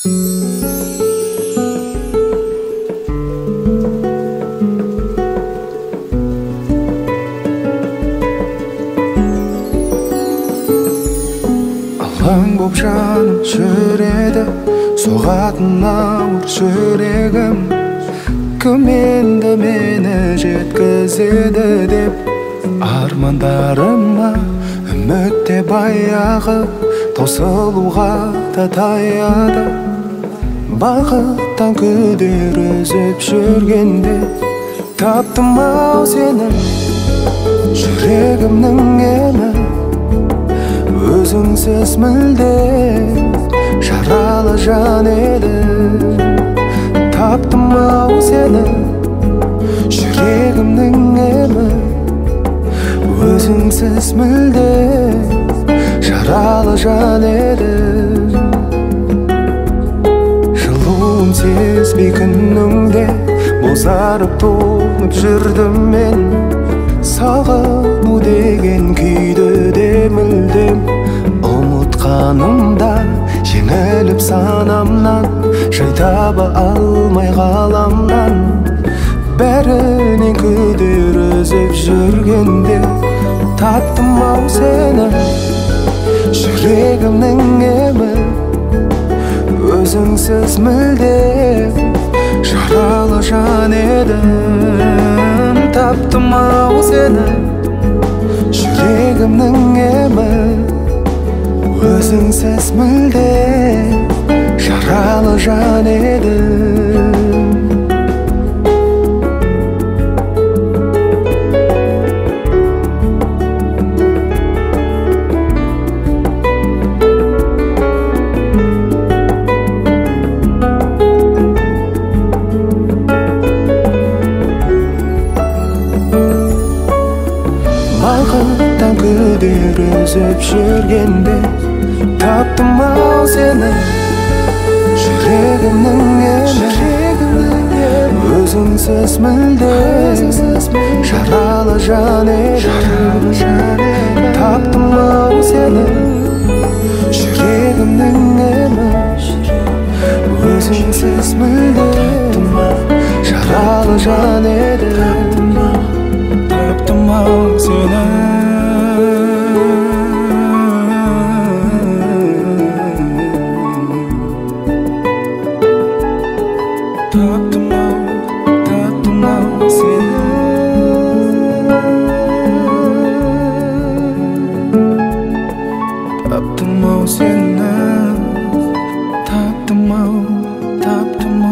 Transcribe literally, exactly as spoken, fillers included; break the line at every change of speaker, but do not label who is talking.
Алаң боп жаным жүреді, соғатын ауыр жүрегім. Кім енді мені жеткізеді деп армандарыма үмітте баяғы таусылуға да таяды. Бақыттан күдер үзіп жүргенде таптым ау сені, жүрегімнің емі. Өзіңсіз мүлде жаралы жан еді. Таптым ау сені, жүрегімнің емі. Өзіңсіз мүлде жаралы жан еді. Жылуын сезбей күніңде бозарып тоңып жүрдім мен. Сағыну деген күйді де мүлдем ұмытқанымда, жеңіліп санамнан, жай таба алмай ғаламнан. Бәрінен күдер үзіп жүргенде таптым ау сені, жүрегімнің емі. Өзіңсіз мүлде жаралы жан едім. Таптым ау сені, жүрегімнің емі. Өзіңсіз мүлде жаралы жан едім. Бақыттан күдер үзіп жүргенде таптым ау сені, жүрегімнің емі. Өзіңсіз мүлде жаралы жан едім. Таптым ау сені, жүрегімнің емі. Өзіңсіз мүлде жаралы жан едім. Таптым ау сені, таптым ау, таптым ау сені. Таптым ау сені, таптым ау, таптым